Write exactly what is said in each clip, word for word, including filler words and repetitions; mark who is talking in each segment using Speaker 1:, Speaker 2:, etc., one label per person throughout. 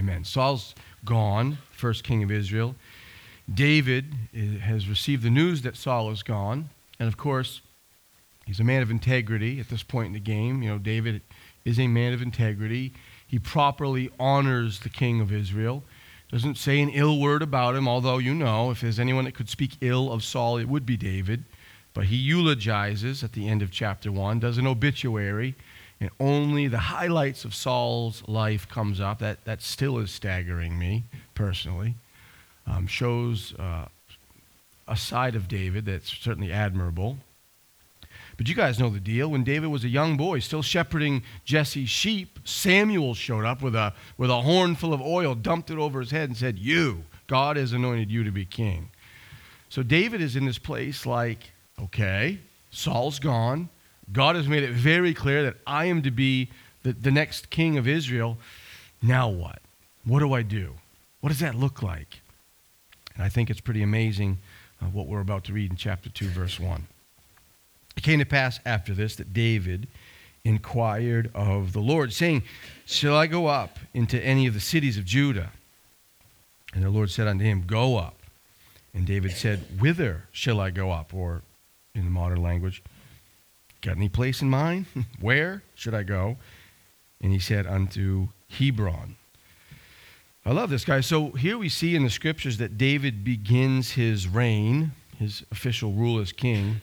Speaker 1: Amen. Saul's gone, first king of Israel. David has received the news that Saul is gone. And of course, he's a man of integrity at this point in the game. You know, David is a man of integrity. He properly honors the king of Israel. Doesn't say an ill word about him, although you know, if there's anyone that could speak ill of Saul, it would be David. But he eulogizes at the end of chapter one, does an obituary, and only the highlights of Saul's life comes up. That, that still is staggering me, personally. Um, shows uh, a side of David that's certainly admirable. But you guys know the deal. When David was a young boy, still shepherding Jesse's sheep, Samuel showed up with a, with a horn full of oil, dumped it over his head, and said, "You, God has anointed you to be king." So David is in this place like, okay, Saul's gone. God has made it very clear that I am to be the, the next king of Israel. Now what? What do I do? What does that look like? And I think it's pretty amazing uh, what we're about to read in chapter two, verse one. It came to pass after this that David inquired of the Lord, saying, "Shall I go up into any of the cities of Judah?" And the Lord said unto him, "Go up." And David said, "Whither shall I go up?" Or in the modern language, "Got any place in mind? Where should I go?" And he said, "Unto Hebron." I love this, guy. So here we see in the scriptures that David begins his reign, his official rule as king,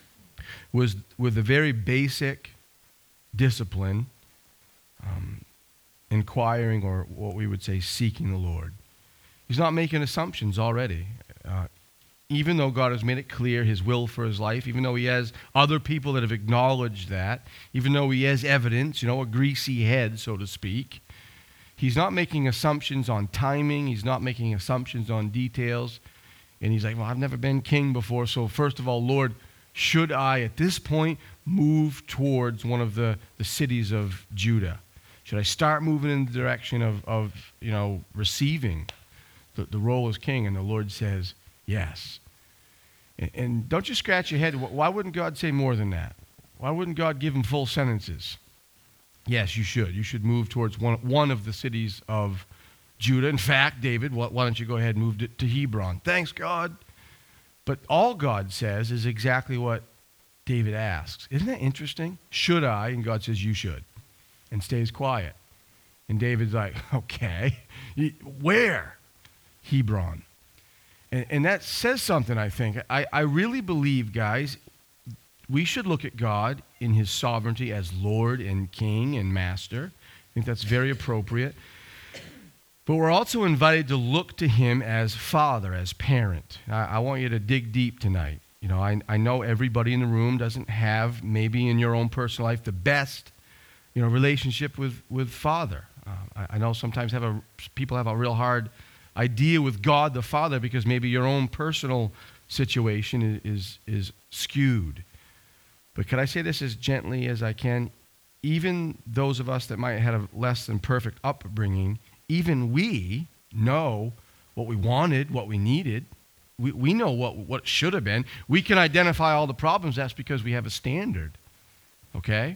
Speaker 1: was with a very basic discipline, um, inquiring, or what we would say, seeking the Lord. He's not making assumptions already. Uh, even though God has made it clear his will for his life, even though he has other people that have acknowledged that, even though he has evidence, you know, a greasy head, so to speak, he's not making assumptions on timing. He's not making assumptions on details. And he's like, well, I've never been king before, so first of all, Lord, should I, at this point, move towards one of the, the cities of Judah? Should I start moving in the direction of, of you know, receiving the, the role as king? And the Lord says, yes. And, and don't just scratch your head. Why wouldn't God say more than that? Why wouldn't God give him full sentences? Yes, you should. You should move towards one, one of the cities of Judah. In fact, David, why, why don't you go ahead and move to, to Hebron? Thanks, God. But all God says is exactly what David asks. Isn't that interesting? Should I? And God says, you should. And stays quiet. And David's like, okay. Where? Hebron. And, and that says something, I think. I, I really believe, guys, we should look at God in his sovereignty as Lord and King and Master. I think that's very appropriate. But we're also invited to look to him as Father, as parent. I, I want you to dig deep tonight. You know, I, I know everybody in the room doesn't have, maybe in your own personal life, the best, you know, relationship with, with Father. Uh, I, I know sometimes have a, people have a real hard idea with God the Father because maybe your own personal situation is, is, is skewed. But can I say this as gently as I can? Even those of us that might have a less than perfect upbringing, even we know what we wanted, what we needed. We, we know what, what should have been. We can identify all the problems. That's because we have a standard. Okay?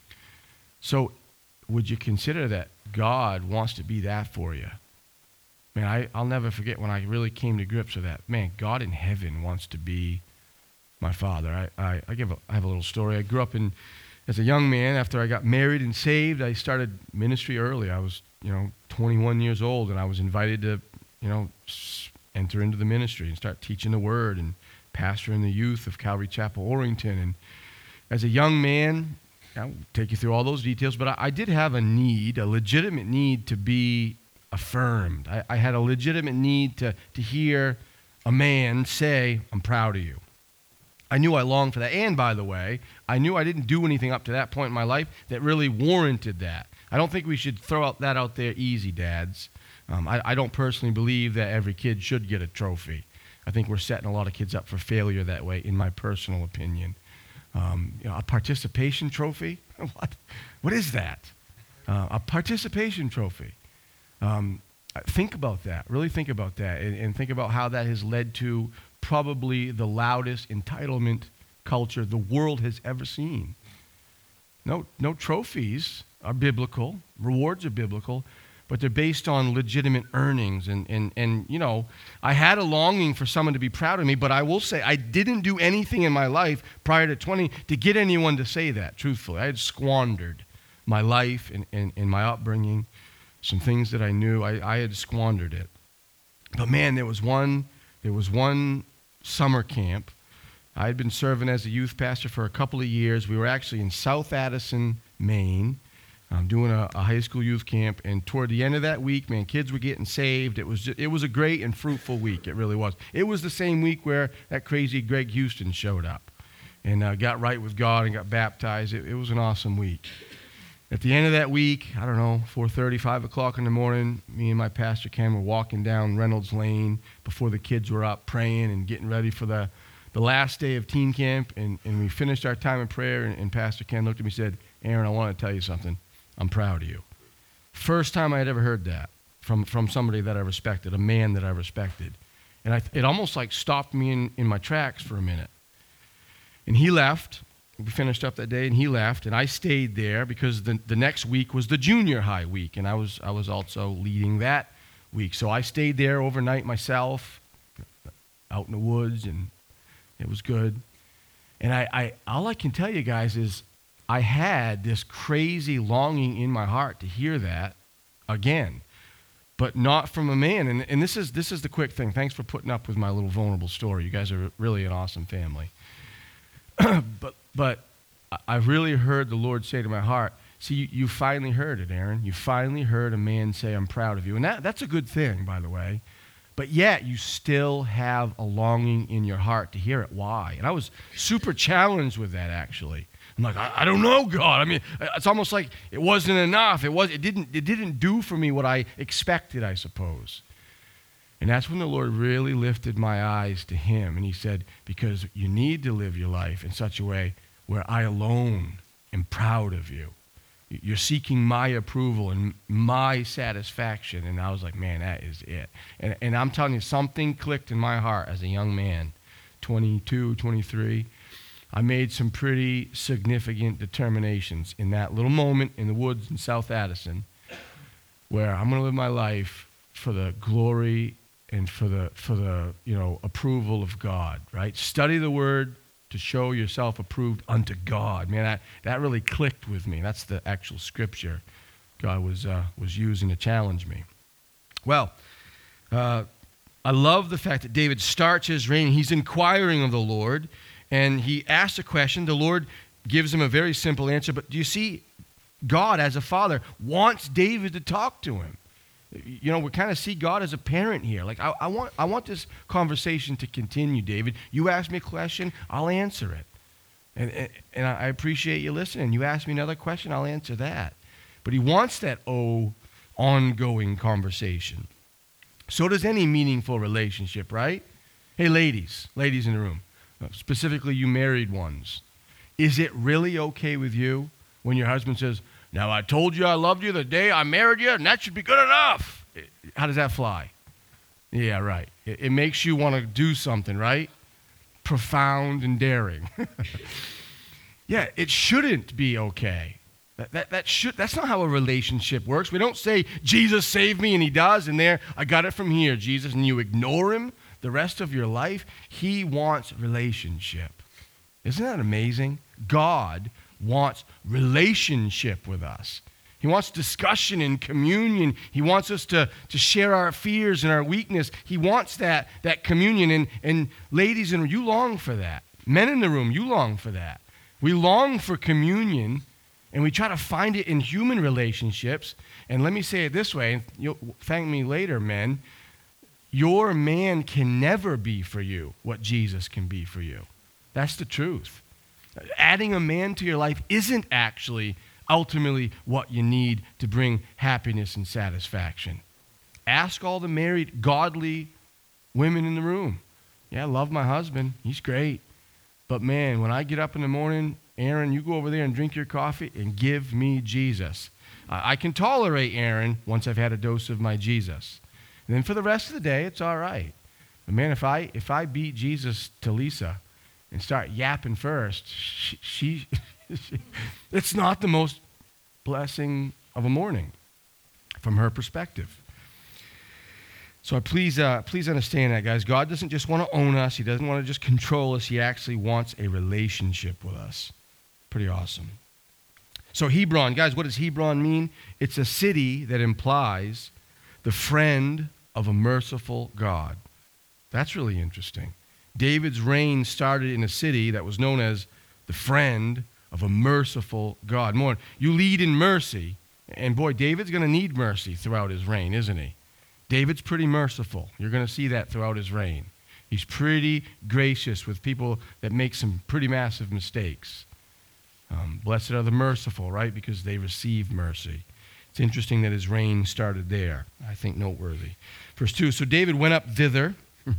Speaker 1: So would you consider that God wants to be that for you? Man, I, I'll never forget when I really came to grips with that. Man, God in heaven wants to be my Father. I, I, I, give a, I have a little story. I grew up in, as a young man, after I got married and saved, I started ministry early. I was, you know, twenty-one years old, and I was invited to, you know, enter into the ministry and start teaching the Word and pastoring the youth of Calvary Chapel, Orrington. And as a young man, I'll take you through all those details, but I, I did have a need, a legitimate need to be affirmed. I, I had a legitimate need to, to hear a man say, I'm proud of you. I knew I longed for that. And by the way, I knew I didn't do anything up to that point in my life that really warranted that. I don't think we should throw out that out there easy, dads. Um, I, I don't personally believe that every kid should get a trophy. I think we're setting a lot of kids up for failure that way, in my personal opinion. Um, you know, a participation trophy? What? What is that? Uh, a participation trophy. Um, think about that. Really think about that, and, and think about how that has led to probably the loudest entitlement culture the world has ever seen. No, no trophies are biblical. Rewards are biblical. but they're based on legitimate earnings. And, and, and, you know, I had a longing for someone to be proud of me, but I will say I didn't do anything in my life prior to twenty to get anyone to say that, truthfully. I had squandered my life and, and, and my upbringing, some things that I knew. I, I had squandered it. But, man, there was one, there was one summer camp. I had been serving as a youth pastor for a couple of years. We were actually in South Addison, Maine. I'm doing a, a high school youth camp, and toward the end of that week, man, kids were getting saved. It was just, it was a great and fruitful week. It really was. It was the same week where that crazy Greg Houston showed up and uh, got right with God and got baptized. It, it was an awesome week. At the end of that week, I don't know, four thirty, five o'clock in the morning, me and my pastor Ken were walking down Reynolds Lane before the kids were up praying and getting ready for the, the last day of teen camp, and, and we finished our time of prayer, and, and Pastor Ken looked at me and said, "Aaron, I want to tell you something. I'm proud of you." First time I had ever heard that from, from somebody that I respected, a man that I respected. And I, it almost like stopped me in, in my tracks for a minute. And he left. We finished up that day, and he left, and I stayed there because the, the next week was the junior high week, and I was I was also leading that week. So I stayed there overnight myself, out in the woods, and it was good. And I, I all I can tell you guys is I had this crazy longing in my heart to hear that again, but not from a man. And, and this is this is the quick thing. Thanks for putting up with my little vulnerable story. You guys are really an awesome family. but but I really heard the Lord say to my heart, see, you, you finally heard it, Aaron. You finally heard a man say, "I'm proud of you." And that, that's a good thing, by the way. But yet you still have a longing in your heart to hear it. Why? And I was super challenged with that, actually. I'm like, I, I don't know, God. I mean, it's almost like it wasn't enough. It was. It didn't. It didn't do for me what I expected, I suppose. And that's when the Lord really lifted my eyes to Him, and He said, "Because you need to live your life in such a way where I alone am proud of you. You're seeking my approval and my satisfaction." And I was like, man, that is it. And, and I'm telling you, something clicked in my heart as a young man, twenty-two, twenty-three. I made some pretty significant determinations in that little moment in the woods in South Addison where I'm going to live my life for the glory and for the, for the, you know, approval of God, right? Study the Word to show yourself approved unto God. Man, that, that really clicked with me. That's the actual scripture God was, uh, was using to challenge me. Well, uh, I love the fact that David starts his reign. He's inquiring of the Lord, and he asks a question. The Lord gives him a very simple answer. But do you see, God as a father wants David to talk to him. You know, we kind of see God as a parent here. Like, I, I want I want this conversation to continue, David. You ask me a question, I'll answer it. And, and, and I appreciate you listening. You ask me another question, I'll answer that. But he wants that, oh, ongoing conversation. So does any meaningful relationship, right? Hey, ladies, ladies in the room, specifically you married ones, is it really okay with you when your husband says, "Now, I told you I loved you the day I married you, and that should be good enough"? How does that fly? Yeah, right. It, it makes you want to do something, right? Profound and daring. Yeah, it shouldn't be okay. That, that, that should, that's not how a relationship works. We don't say, "Jesus saved me," and He does, and there, "I got it from here, Jesus," and you ignore Him the rest of your life. He wants relationship. Isn't that amazing? God wants relationship with us. He wants discussion and communion. He wants us to, to share our fears and our weakness. He wants that, that communion. And, and ladies in the room, you long for that. Men in the room, you long for that. We long for communion, and we try to find it in human relationships. And let me say it this way, and you'll thank me later, men. Your man can never be for you what Jesus can be for you. That's the truth. Adding a man to your life isn't actually ultimately what you need to bring happiness and satisfaction. Ask all the married, godly women in the room. Yeah, I love my husband. He's great. But man, when I get up in the morning, Aaron, you go over there and drink your coffee and give me Jesus. Uh, I can tolerate Aaron once I've had a dose of my Jesus. And then for the rest of the day, it's all right. But man, if I if I beat Jesus to Lisa and start yapping first, she, she, she it's not the most blessing of a morning. from her perspective. So please, uh, please understand that, guys. God doesn't just want to own us. He doesn't want to just control us. He actually wants a relationship with us. Pretty awesome. So Hebron, guys, what does Hebron mean? It's a city that implies the friend of a merciful God. That's really interesting. David's reign started in a city that was known as the friend of a merciful God. More, you lead in mercy. And boy, David's going to need mercy throughout his reign, isn't he? David's pretty merciful. You're going to see that throughout his reign. He's pretty gracious with people that make some pretty massive mistakes. Um, blessed are the merciful, right? Because they receive mercy. It's interesting that his reign started there. I think noteworthy. Verse two, so David went up thither,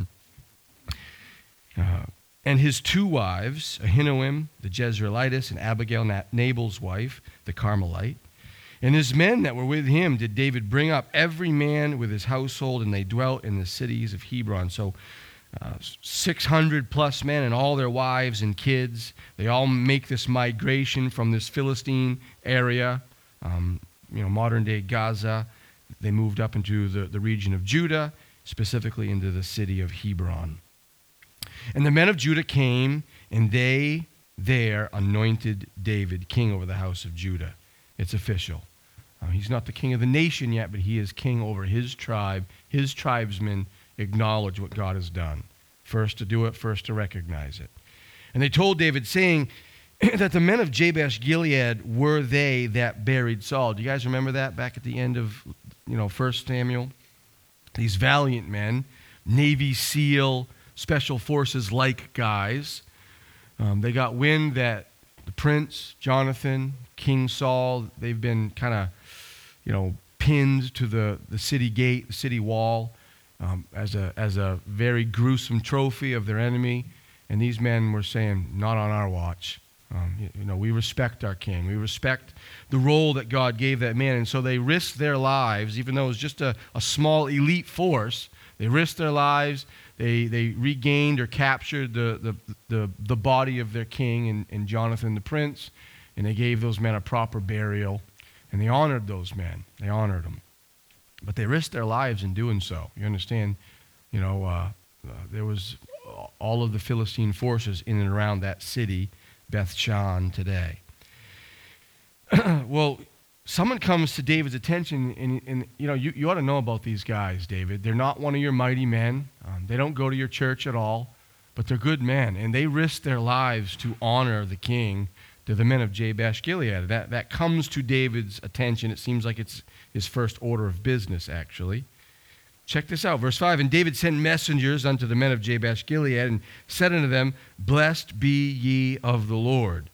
Speaker 1: uh, and his two wives, Ahinoam, the Jezreelitess, and Abigail, Nabal's wife, the Carmelite. And his men that were with him did David bring up, every man with his household, and they dwelt in the cities of Hebron. So uh, six hundred plus men and all their wives and kids. They all make this migration from this Philistine area, um, you know, modern-day Gaza. They moved up into the, the region of Judah, specifically into the city of Hebron. And the men of Judah came, and they there anointed David king over the house of Judah. It's official. Uh, he's not the king of the nation yet, but he is king over his tribe. His tribesmen acknowledge what God has done. First to do it, first to recognize it. And they told David, saying that the men of Jabesh Gilead were they that buried Saul. Do you guys remember that back at the end of, you know, First Samuel? These valiant men, Navy SEAL, special forces like guys. Um, they got wind that the prince, Jonathan, King Saul, they've been kind of, you know, pinned to the, the city gate, the city wall, um, as a as a very gruesome trophy of their enemy. And these men were saying, not on our watch. Um, you, you know, we respect our king. We respect the role that God gave that man. And so they risked their lives, even though it was just a, a small elite force. They risked their lives. They they regained or captured the the the, the body of their king and, and Jonathan the prince. And they gave those men a proper burial, and they honored those men. They honored them. But they risked their lives in doing so. You understand? You know, uh, uh, there was all of the Philistine forces in and around that city, Beth Shan, today. Well, someone comes to David's attention, and, and you know, you, you ought to know about these guys, David. They're not one of your mighty men. Um, they don't go to your church at all, but they're good men, and they risk their lives to honor the king. To the men of Jabesh Gilead. That, that comes to David's attention. It seems like it's his first order of business, actually. Check this out. Verse five, and David sent messengers unto the men of Jabesh Gilead and said unto them, blessed be ye of the Lord,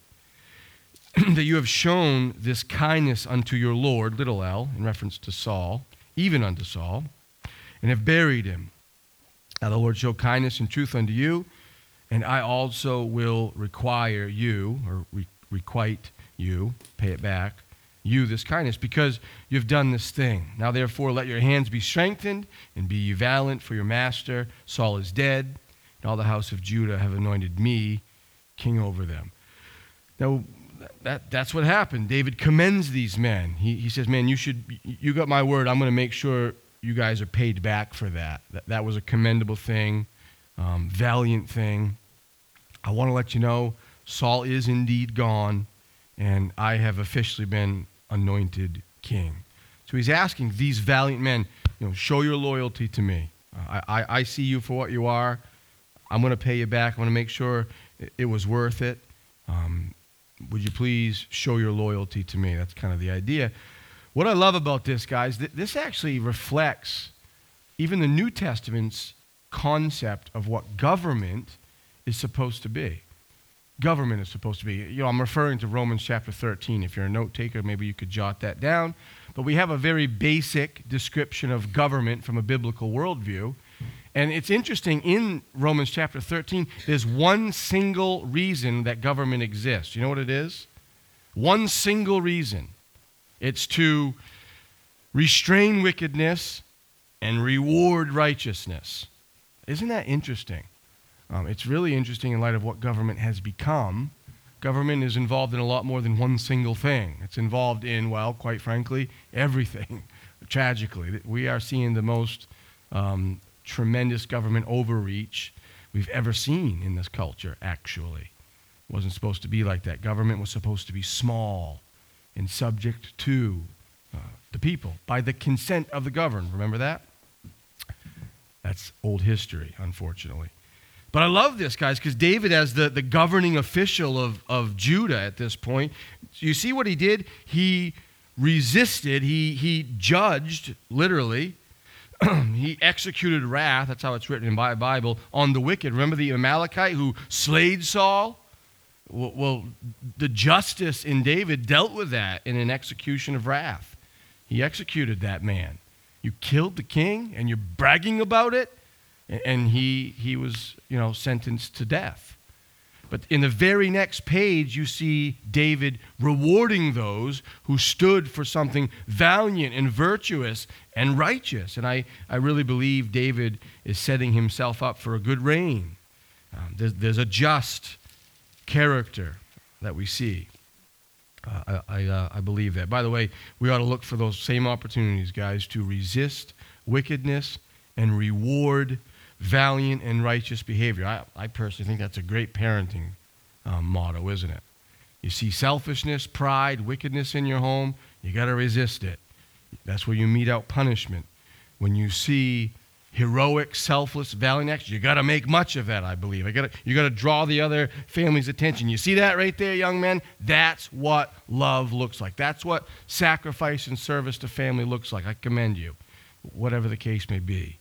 Speaker 1: that you have shown this kindness unto your Lord, little l, in reference to Saul, even unto Saul, and have buried him. Now the Lord show kindness and truth unto you, and I also will require you, or re- requite you, pay it back, you this kindness, because you've done this thing. Now therefore let your hands be strengthened, and be ye valiant, for your master Saul is dead, and all the house of Judah have anointed me king over them. Now that that's what happened. David commends these men. He he says, man, you should, you got my word, I'm going to make sure you guys are paid back for that. That, that was a commendable thing, um, valiant thing. I want to let you know, Saul is indeed gone, and I have officially been anointed king. So he's asking these valiant men, you know, show your loyalty to me. Uh, I, I, I see you for what you are. I'm going to pay you back. I'm going to make sure it, it was worth it. Um, would you please show your loyalty to me? That's kind of the idea. What I love about this, guys, th- this actually reflects even the New Testament's concept of what government is supposed to be. Government is supposed to be. You know, I'm referring to Romans chapter thirteen. If you're a note taker, maybe you could jot that down. But we have a very basic description of government from a biblical worldview. And it's interesting, in Romans chapter thirteen, there's one single reason that government exists. You know what it is? One single reason. It's to restrain wickedness and reward righteousness. Isn't that interesting? Um, it's really interesting in light of what government has become. Government is involved in a lot more than one single thing. It's involved in, well, quite frankly, everything. tragically. We are seeing the most um, tremendous government overreach we've ever seen in this culture, actually. It wasn't supposed to be like that. Government was supposed to be small and subject to uh, the people by the consent of the governed. Remember that? That's old history, unfortunately. But I love this, guys, because David, as the, the governing official of, of Judah at this point, you see what he did? He resisted, he, he judged, literally, he executed wrath, that's how it's written in the Bible, on the wicked. Remember the Amalekite who slayed Saul? Well, well, the justice in David dealt with that in an execution of wrath. He executed that man. You killed the king, and you're bragging about it? And he he was, you know, sentenced to death. But in the very next page, you see David rewarding those who stood for something valiant and virtuous and righteous. And I, I really believe David is setting himself up for a good reign. Um, there's, there's a just character that we see. Uh, I, I, uh, I believe that. By the way, we ought to look for those same opportunities, guys, to resist wickedness and reward valiant and righteous behavior. I, I personally think that's a great parenting um, motto, isn't it? You see selfishness, pride, wickedness in your home, you got to resist it. That's where you mete out punishment. When you see heroic, selfless, valiant acts, you got to make much of that, I believe. I got you got to draw the other family's attention. You see that right there, young men? That's what love looks like. That's what sacrifice and service to family looks like. I commend you, whatever the case may be.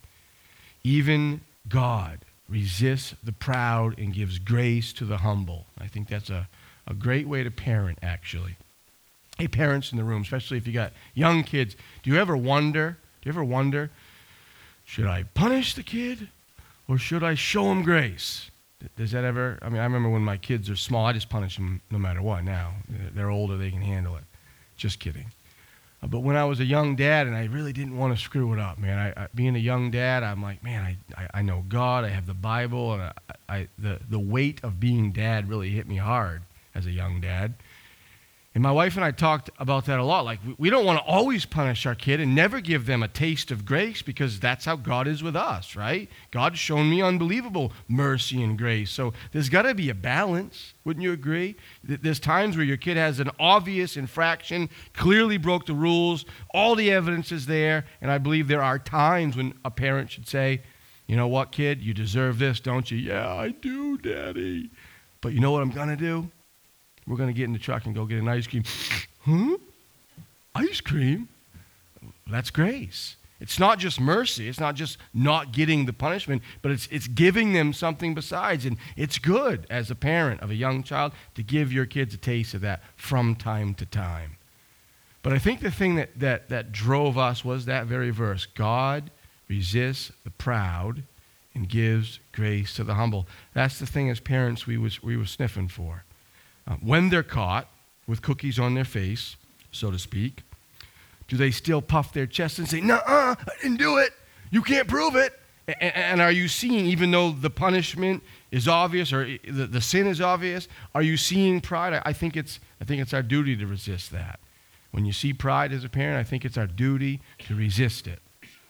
Speaker 1: Even God resists the proud and gives grace to the humble. I think that's a, a great way to parent, actually. Hey, parents in the room, especially if you got young kids, do you ever wonder, do you ever wonder, should I punish the kid or should I show him grace? Does that ever, I mean, I remember when my kids are small, I just punish them no matter what now. They're older, they can handle it. Just kidding. But when I was a young dad, and I really didn't want to screw it up, man. I, I, being a young dad, I'm like, man, I, I, I know God, I have the Bible, and I, I, the, the weight of being dad really hit me hard as a young dad. And my wife and I talked about that a lot. Like, we, we don't want to always punish our kid and never give them a taste of grace because that's how God is with us, right? God's shown me unbelievable mercy and grace. So there's got to be a balance. Wouldn't you agree? There's times where your kid has an obvious infraction, clearly broke the rules, all the evidence is there, and I believe there are times when a parent should say, you know what, kid, you deserve this, don't you? Yeah, I do, Daddy. But you know what I'm going to do? We're going to get in the truck and go get an ice cream. Huh? Ice cream? That's grace. It's not just mercy. It's not just not getting the punishment, but it's it's giving them something besides. And it's good as a parent of a young child to give your kids a taste of that from time to time. But I think the thing that, that, that drove us was that very verse. God resists the proud and gives grace to the humble. That's the thing as parents we was we were sniffing for. Uh, when they're caught with cookies on their face, so to speak, do they still puff their chest and say, nuh-uh, I didn't do it. You can't prove it. And, and are you seeing, even though the punishment is obvious or the, the sin is obvious, are you seeing pride? I, I think it's I think it's our duty to resist that. When you see pride as a parent, I think it's our duty to resist it.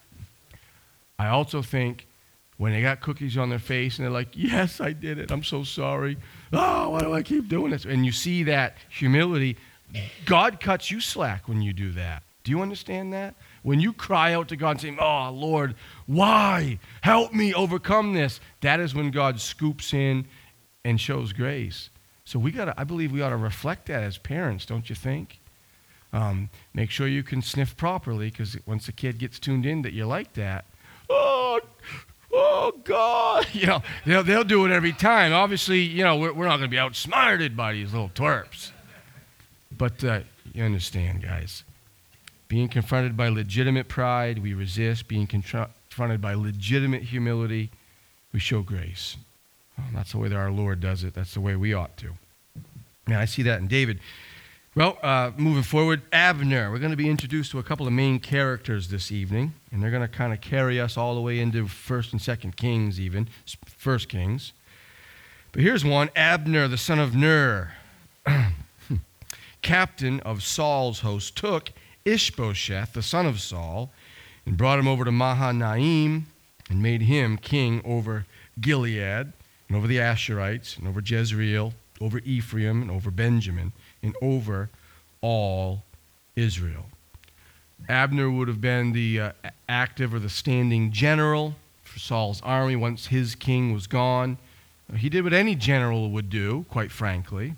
Speaker 1: I also think when they got cookies on their face and they're like, yes, I did it. I'm so sorry. Oh, why do I keep doing this? And you see that humility. God cuts you slack when you do that. Do you understand that? When you cry out to God and say, oh, Lord, why? Help me overcome this. That is when God scoops in and shows grace. So we got to, I believe we ought to reflect that as parents, don't you think? Um, make sure you can sniff properly because once a kid gets tuned in that you like that, oh, oh, God. You know, they'll, they'll do it every time. Obviously, you know, we're, we're not going to be outsmarted by these little twerps. But uh, you understand, guys. Being confronted by legitimate pride, we resist. Being contra- confronted by legitimate humility, we show grace. Well, that's the way that our Lord does it. That's the way we ought to. And I see that in David. Well, uh, moving forward, Abner. We're going to be introduced to a couple of main characters this evening, and they're going to kind of carry us all the way into First and Second Kings even, First Kings. But here's one, Abner, the son of Ner, captain of Saul's host, took Ishbosheth, the son of Saul, and brought him over to Mahanaim and made him king over Gilead and over the Asherites and over Jezreel, over Ephraim and over Benjamin, and over all Israel. Abner would have been the uh, active or the standing general for Saul's army once his king was gone. He did what any general would do, quite frankly.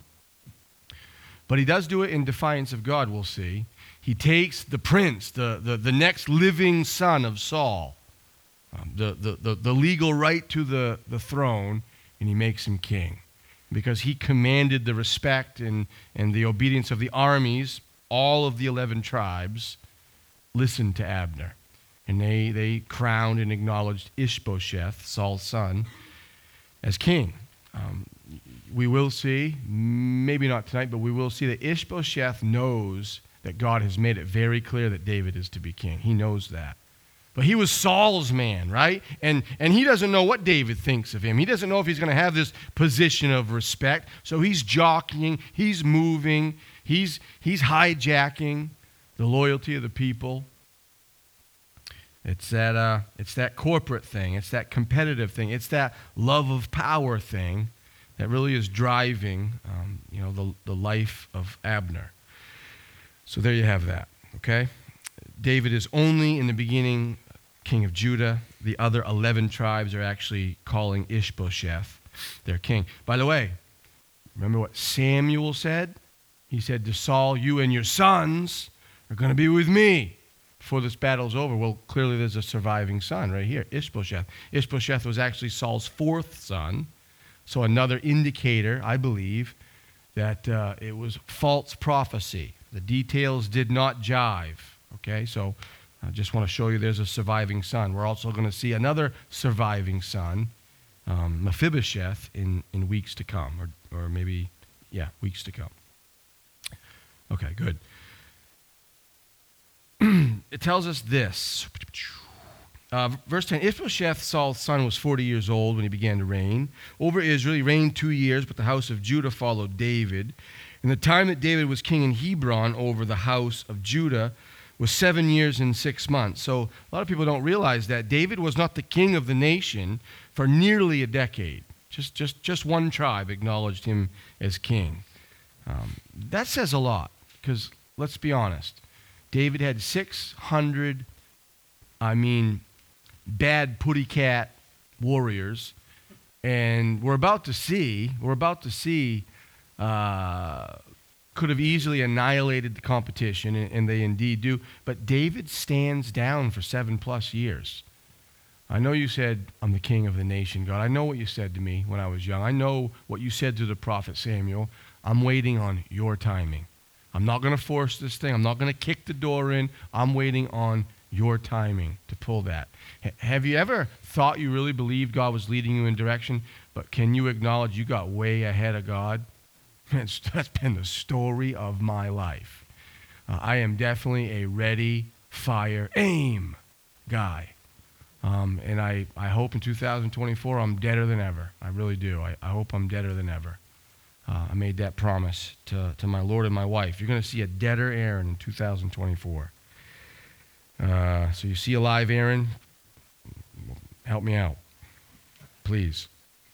Speaker 1: But he does do it in defiance of God, we'll see. He takes the prince, the, the, the next living son of Saul, um, the, the, the, the legal right to the, the throne, and he makes him king. Because he commanded the respect and, and the obedience of the armies, all of the eleven tribes listened to Abner. And they, they crowned and acknowledged Ishbosheth, Saul's son, as king. Um, we will see, maybe not tonight, but we will see that Ishbosheth knows that God has made it very clear that David is to be king. He knows that. But he was Saul's man, right? And, and he doesn't know what David thinks of him. He doesn't know if he's going to have this position of respect. So he's jockeying, he's moving, he's, he's hijacking the loyalty of the people. It's that, uh, it's that corporate thing. It's that competitive thing. It's that love of power thing that really is driving um, you know, the, the life of Abner. So there you have that, okay? David is only in the beginning king of Judah. The other eleven tribes are actually calling Ishbosheth their king. By the way, remember what Samuel said? He said to Saul, you and your sons are going to be with me before this battle's over. Well, clearly there's a surviving son right here, Ishbosheth. Ishbosheth was actually Saul's fourth son. So another indicator, I believe, that uh, it was false prophecy. The details did not jive. Okay, so I just want to show you there's a surviving son. We're also going to see another surviving son, um, Mephibosheth, in, in weeks to come, or, or maybe, yeah, weeks to come. Okay, good. It tells us this. Uh, verse ten, Ishbosheth, Saul's son, was forty years old when he began to reign. Over Israel, he reigned two years, but the house of Judah followed David. In the time that David was king in Hebron over the house of Judah was seven years and six months. So a lot of people don't realize that David was not the king of the nation for nearly a decade. Just, just, just one tribe acknowledged him as king. Um, that says a lot, because let's be honest. David had six hundred, I mean, bad putty cat warriors, and we're about to see, we're about to see, uh, could have easily annihilated the competition, and, and they indeed do, but David stands down for seven plus years. I know you said, I'm the king of the nation, God. I know what you said to me when I was young. I know what you said to the prophet Samuel. I'm waiting on your timing. I'm not going to force this thing. I'm not going to kick the door in. I'm waiting on your timing to pull that. H- have you ever thought you really believed God was leading you in direction, but can you acknowledge you got way ahead of God? It's, that's been the story of my life. Uh, I am definitely a ready, fire, aim guy. Um, and I, I hope in two thousand twenty-four I'm deader than ever. I really do. I, I hope I'm deader than ever. Uh, I made that promise to, to my Lord and my wife. You're going to see a deader Aaron in two thousand twenty-four. Uh, so you see a live Aaron, help me out, please.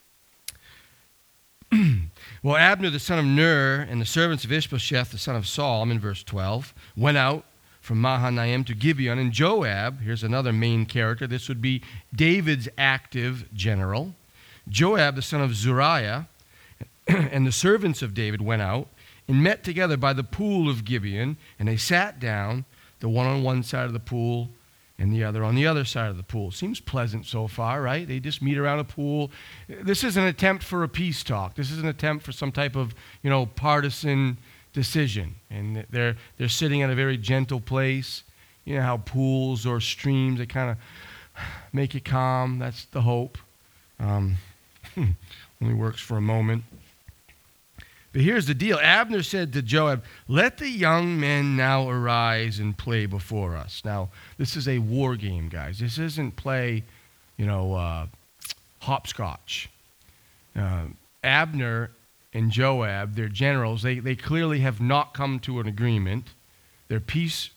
Speaker 1: Well, Abner, the son of Ner, and the servants of Ishbosheth, the son of Saul, I'm in verse twelve, went out from Mahanaim to Gibeon, and Joab, here's another main character, this would be David's active general. Joab, the son of Zeruiah, and the servants of David went out and met together by the pool of Gibeon, and they sat down, the one on one side of the pool and the other on the other side of the pool. Seems pleasant so far, right? They just meet around a pool. This is an attempt for a peace talk. This is an attempt for some type of, you know, partisan decision. And they're they're sitting at a very gentle place. You know how pools or streams, they kind of make you calm. That's the hope. Um, only works for a moment. But here's the deal. Abner said to Joab, let the young men now arise and play before us. Now, this is a war game, guys. This isn't play, you know, uh, hopscotch. Uh, Abner and Joab, their generals, they, they clearly have not come to an agreement. They're peace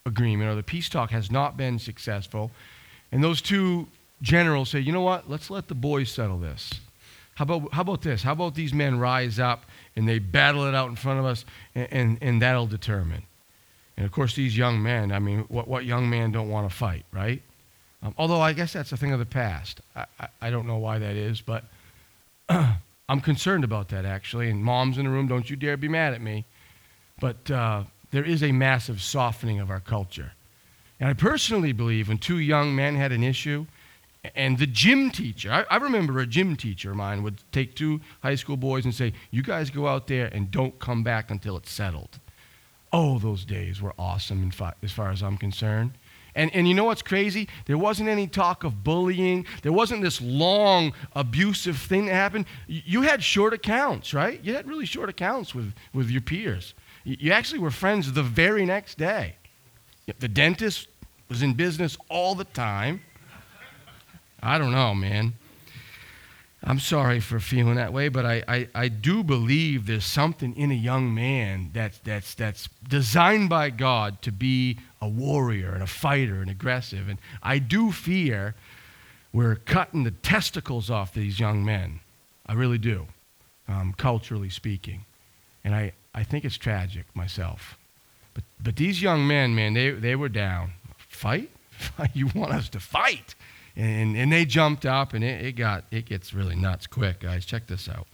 Speaker 1: agreement or the peace talk has not been successful. And those two generals say, you know what, let's let the boys settle this. How about, how about this? How about these men rise up and they battle it out in front of us, and, and, and that'll determine. And, of course, these young men, I mean, what, what young man don't want to fight, right? Um, although I guess that's a thing of the past. I, I, I don't know why that is, but I'm concerned about that, actually. And moms in the room, don't you dare be mad at me. But uh, there is a massive softening of our culture. And I personally believe when two young men had an issue, and the gym teacher, I, I remember a gym teacher of mine would take two high school boys and say, you guys go out there and don't come back until it's settled. Oh, those days were awesome as far as I'm concerned. And, and you know what's crazy? There wasn't any talk of bullying. There wasn't this long, abusive thing that happened. You had short accounts, right? You had really short accounts with, with your peers. You actually were friends the very next day. The dentist was in business all the time. I don't know, man. I'm sorry for feeling that way, but I, I, I do believe there's something in a young man that's, that's, that's designed by God to be a warrior and a fighter and aggressive. And I do fear we're cutting the testicles off these young men. I really do, um, culturally speaking. And I, I think it's tragic myself. But, but these young men, man, they, they were down. Fight? You want us to fight? And, and they jumped up, and it, it got it gets really nuts quick, guys. Check this out.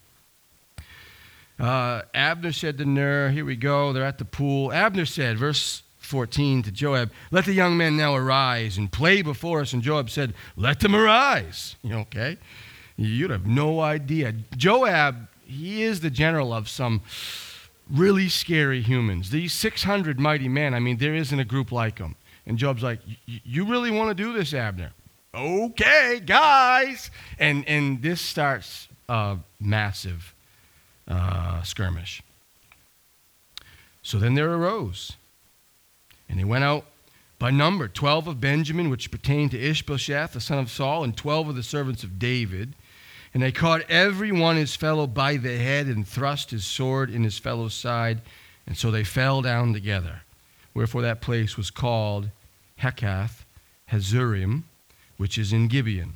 Speaker 1: Uh, Abner said to Ner, here we go, they're at the pool. Abner said, verse fourteen to Joab, let the young men now arise and play before us. And Joab said, let them arise. You know, okay? You'd have no idea. Joab, he is the general of some really scary humans. These six hundred mighty men, I mean, there isn't a group like them. And Joab's like, you really want to do this, Abner? Okay, guys. And and this starts a massive uh, skirmish. So then there arose, and they went out by number, twelve of Benjamin, which pertained to Ishbosheth, the son of Saul, and twelve of the servants of David. And they caught every one his fellow by the head and thrust his sword in his fellow's side. And so they fell down together. Wherefore that place was called Hekath Hazurim, which is in Gibeon.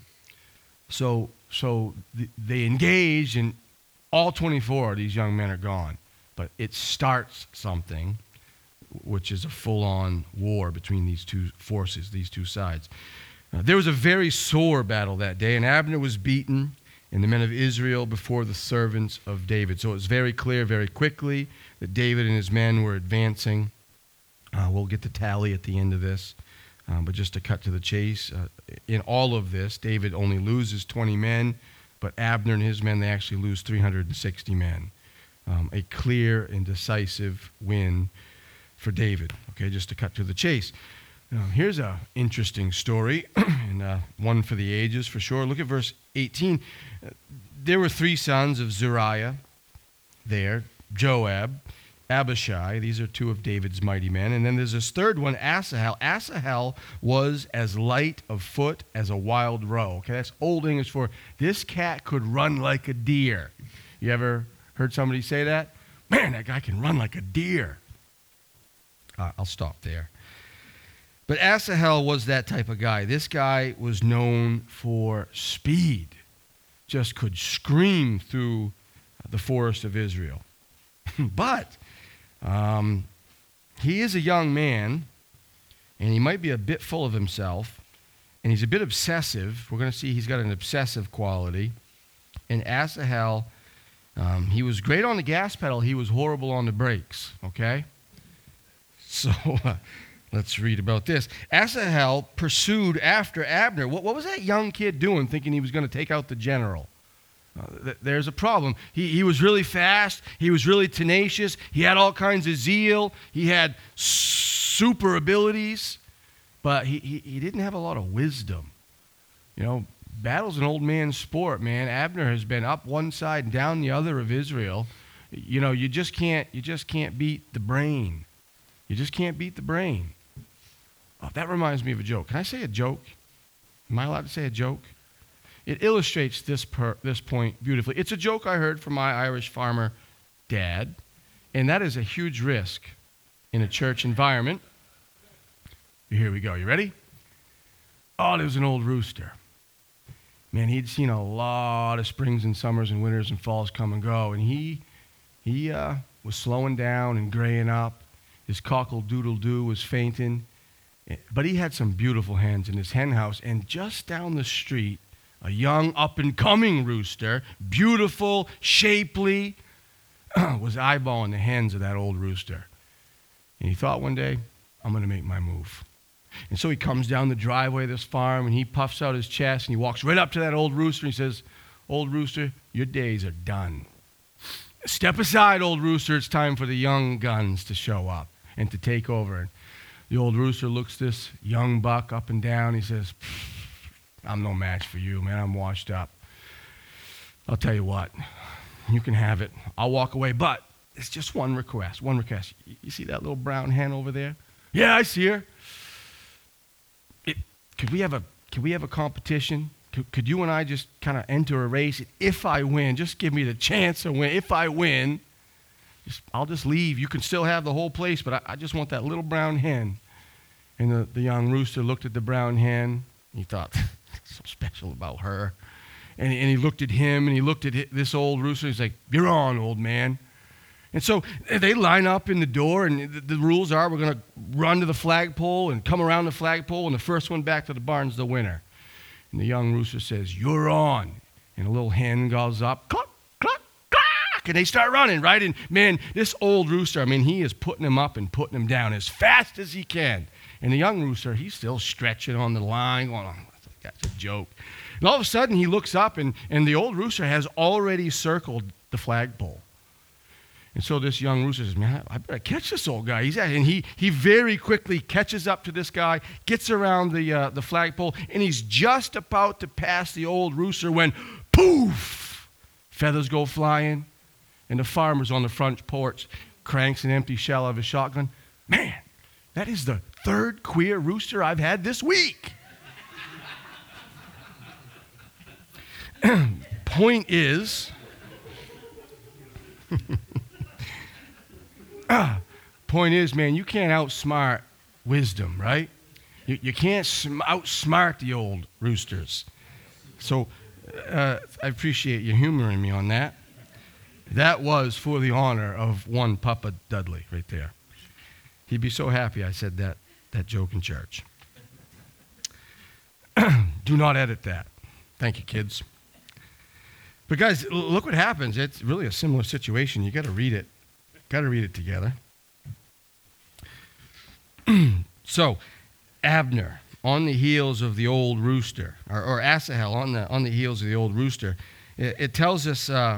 Speaker 1: So so th- they engage, and all twenty-four of these young men are gone. But it starts something, which is a full-on war between these two forces, these two sides. Uh, there was a very sore battle that day, and Abner was beaten, and the men of Israel before the servants of David. So it was very clear very quickly that David and his men were advancing. Uh, we'll get the tally at the end of this. Um, but just to cut to the chase, uh, in all of this, David only loses twenty men, but Abner and his men, they actually lose three hundred sixty men. Um, a clear and decisive win for David. Okay, just to cut to the chase. Now, here's an interesting story, and uh, one for the ages for sure. Look at verse eighteen. Uh, there were three sons of Zeruiah there, Joab, Abishai. These are two of David's mighty men. And then there's this third one, Asahel. Asahel was as light of foot as a wild roe. Okay, that's Old English for this cat could run like a deer. You ever heard somebody say that? Man, that guy can run like a deer. Uh, I'll stop there. But Asahel was that type of guy. This guy was known for speed. Just could scream through the forest of Israel. But um, he is a young man, and he might be a bit full of himself, and he's a bit obsessive. We're going to see he's got an obsessive quality. And Asahel, um, he was great on the gas pedal. He was horrible on the brakes, okay? So uh, let's read about this. Asahel pursued after Abner. What, what was that young kid doing thinking he was going to take out the general? Uh, th- there's a problem. He, he was really fast. He was really tenacious. He had all kinds of zeal. He had super abilities, but he, he, he didn't have a lot of wisdom. You know, battle's an old man's sport, man. Abner has been up one side and down the other of Israel. You know, you just can't you just can't beat the brain. You just can't beat the brain. Oh, that reminds me of a joke. Can I say a joke? Am I allowed to say a joke? It illustrates this per, this point beautifully. It's a joke I heard from my Irish farmer dad, and that is a huge risk in a church environment. Here we go. You ready? Oh, there's an old rooster. Man, he'd seen a lot of springs and summers and winters and falls come and go, and he he uh, was slowing down and graying up. His cockle-doodle-doo was fainting, but he had some beautiful hens in his hen house, and just down the street, a young up-and-coming rooster, beautiful, shapely, was eyeballing the hens of that old rooster. And he thought one day, I'm going to make my move. And so he comes down the driveway of this farm, and he puffs out his chest, and he walks right up to that old rooster, and he says, old rooster, your days are done. Step aside, old rooster. It's time for the young guns to show up and to take over. And the old rooster looks this young buck up and down. He says, I'm no match for you, man. I'm washed up. I'll tell you what. You can have it. I'll walk away, but it's just one request, one request. You see that little brown hen over there? Yeah, I see her. It, could we have a could we have a competition? Could, could you and I just kind of enter a race? If I win, just give me the chance to win. If I win, just, I'll just leave. You can still have the whole place, but I, I just want that little brown hen. And the, the young rooster looked at the brown hen. He thought, so special about her. And, and he looked at him, and he looked at this old rooster. He's like, you're on, old man. And so they line up in the door, and the, the rules are we're going to run to the flagpole and come around the flagpole, and the first one back to the barn's the winner. And the young rooster says, you're on. And a little hen goes up, cluck, cluck, cluck, and they start running, right? And man, this old rooster, I mean, he is putting him up and putting him down as fast as he can. And the young rooster, he's still stretching on the line, going, oh, that's a joke. And all of a sudden, he looks up, and, and the old rooster has already circled the flagpole. And so this young rooster says, man, I better catch this old guy. He's at, and he he very quickly catches up to this guy, gets around the uh, the flagpole, and he's just about to pass the old rooster when, poof, feathers go flying, and the farmer's on the front porch cranks an empty shell of his shotgun. Man, that is the third queer rooster I've had this week. Point is, ah, point is, man, you can't outsmart wisdom, right? You, you can't sm- outsmart the old roosters. So uh, I appreciate you humoring me on that. That was for the honor of one Papa Dudley right there. He'd be so happy I said that, that joke in church. Do not edit that. Thank you, kids. But guys, look what happens. It's really a similar situation. You got to read it. Got to read it together. So, Abner on the heels of the old rooster, or, or Asahel on the on the heels of the old rooster. It, it tells us, uh,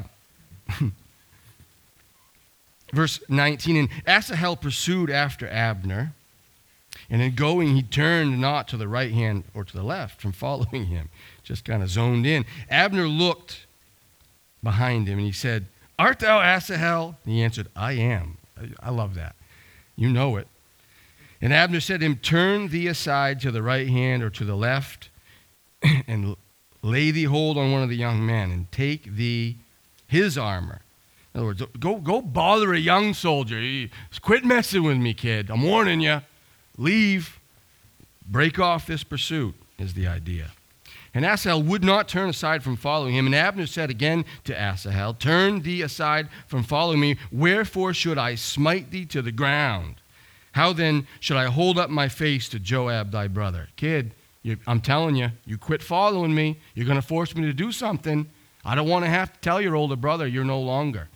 Speaker 1: verse nineteen, and Asahel pursued after Abner, and in going he turned not to the right hand or to the left from following him, just kind of zoned in. Abner looked behind him, and he said, art thou Asahel? And he answered, I am. I love that. You know it. And Abner said to him, turn thee aside to the right hand or to the left, and lay thee hold on one of the young men, and take thee his armor. In other words, go, go bother a young soldier. Quit messing with me, kid. I'm warning you. Leave. Break off this pursuit is the idea. And Asahel would not turn aside from following him. And Abner said again to Asahel, turn thee aside from following me. Wherefore should I smite thee to the ground? How then should I hold up my face to Joab thy brother? Kid, you, I'm telling you, you quit following me. You're going to force me to do something. I don't want to have to tell your older brother you're no longer.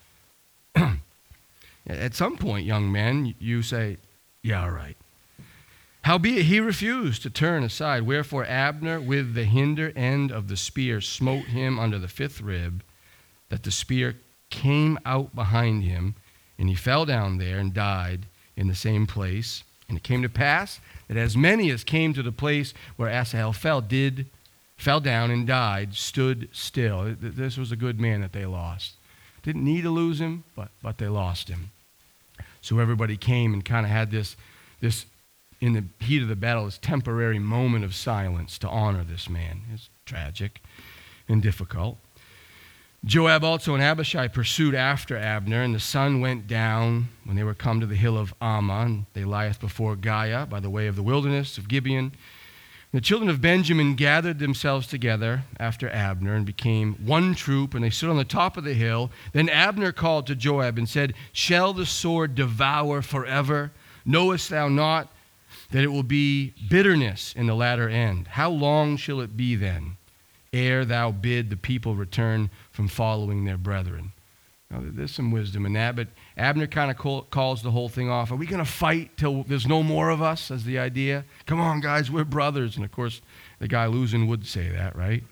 Speaker 1: At some point, young man, you say, yeah, all right. Howbeit he refused to turn aside, wherefore Abner with the hinder end of the spear smote him under the fifth rib, that the spear came out behind him, and he fell down there and died in the same place. And it came to pass that as many as came to the place where Asahel fell did, fell down and died, stood still. This was a good man that they lost. Didn't need to lose him, but, but they lost him. So everybody came and kind of had this, this, in the heat of the battle, this temporary moment of silence to honor this man. It's tragic and difficult. Joab also and Abishai pursued after Abner, and the sun went down when they were come to the hill of Ammah, and they lieth before Giah by the way of the wilderness of Gibeon. The children of Benjamin gathered themselves together after Abner and became one troop, and they stood on the top of the hill. Then Abner called to Joab and said, Shall the sword devour forever? Knowest thou not that it will be bitterness in the latter end? How long shall it be then, ere thou bid the people return from following their brethren? Now, there's some wisdom in that, but Abner kind of call, calls the whole thing off. Are we going to fight till there's no more of us, as the idea? Come on, guys, we're brothers. And, of course, the guy losing would say that, right?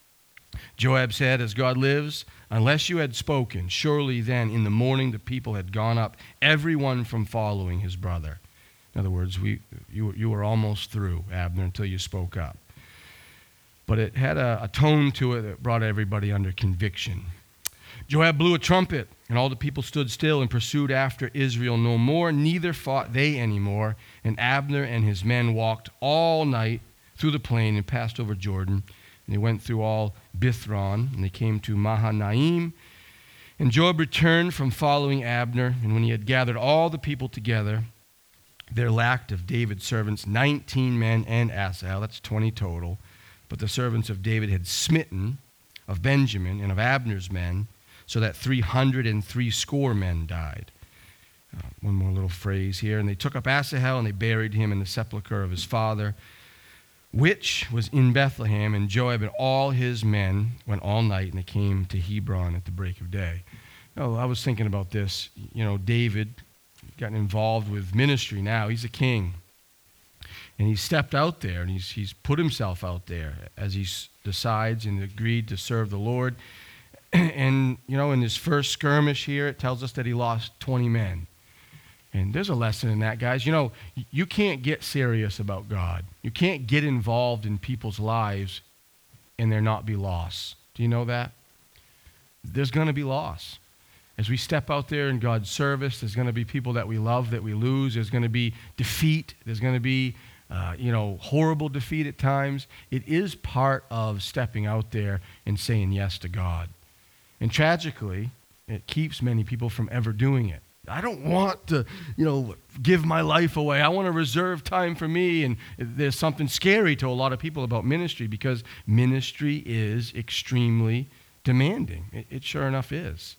Speaker 1: Joab said, As God lives, unless you had spoken, surely then in the morning the people had gone up, everyone from following his brother. In other words, we, you, you were almost through, Abner, until you spoke up. But it had a, a tone to it that brought everybody under conviction. Joab blew a trumpet, and all the people stood still and pursued after Israel no more. Neither fought they any more. And Abner and his men walked all night through the plain and passed over Jordan. And they went through all Bithron, and they came to Mahanaim. And Joab returned from following Abner, and when he had gathered all the people together, there lacked of David's servants nineteen men and Asahel. That's twenty total. But the servants of David had smitten of Benjamin and of Abner's men, so that three hundred and three score men died. Uh, one more little phrase here. And they took up Asahel, and they buried him in the sepulchre of his father, which was in Bethlehem. And Joab and all his men went all night, and they came to Hebron at the break of day. Oh, I was thinking about this. You know, David gotten involved with ministry now. He's a king. And he stepped out there, and he's, he's put himself out there as he s- decides and agreed to serve the Lord. And, you know, in his first skirmish here, it tells us that he lost twenty men. And there's a lesson in that, guys. You know, you can't get serious about God. You can't get involved in people's lives and there not be loss. Do you know that? There's going to be loss. As we step out there in God's service, there's going to be people that we love that we lose. There's going to be defeat. There's going to be, uh, you know, horrible defeat at times. It is part of stepping out there and saying yes to God. And tragically, it keeps many people from ever doing it. I don't want to, you know, give my life away. I want to reserve time for me. And there's something scary to a lot of people about ministry because ministry is extremely demanding. It, it sure enough is.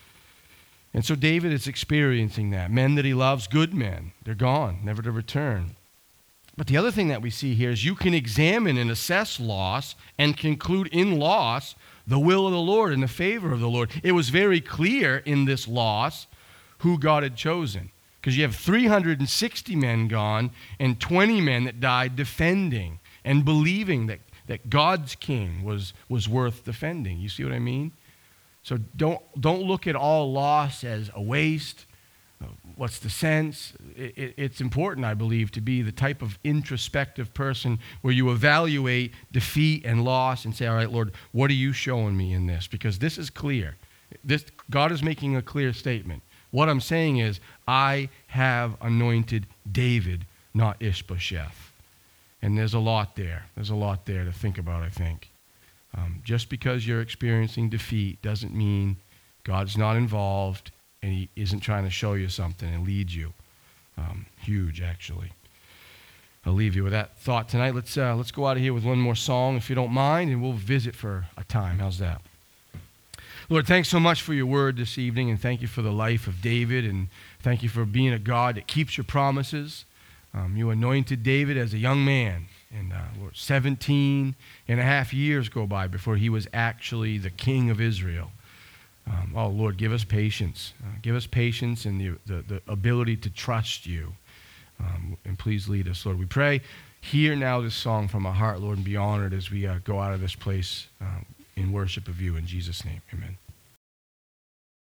Speaker 1: And so David is experiencing that. Men that he loves, good men, they're gone, never to return. But the other thing that we see here is you can examine and assess loss and conclude in loss the will of the Lord and the favor of the Lord. It was very clear in this loss who God had chosen, because you have three hundred sixty men gone and twenty men that died defending and believing that, that God's king was, was worth defending. You see what I mean? So don't, don't look at all loss as a waste. What's the sense? It, it, it's important, I believe, to be the type of introspective person where you evaluate defeat and loss and say, all right, Lord, what are you showing me in this? Because this is clear. This, God is making a clear statement. What I'm saying is, I have anointed David, not Ishbosheth. And there's a lot there. There's a lot there to think about, I think. Um, just because you're experiencing defeat doesn't mean God's not involved and he isn't trying to show you something and lead you. Um, huge, actually. I'll leave you with that thought tonight. Let's uh, let's go out of here with one more song, if you don't mind, and we'll visit for a time. How's that? Lord, thanks so much for your word this evening, and thank you for the life of David, and thank you for being a God that keeps your promises. Um, you anointed David as a young man, and uh, Lord, seventeen and a half years go by before he was actually the king of Israel. Um, oh, Lord, give us patience. Uh, give us patience and the, the, the ability to trust you. Um, and please lead us, Lord. We pray, hear now this song from our heart, Lord, and be honored as we uh, go out of this place uh, in worship of you. In Jesus' name, amen.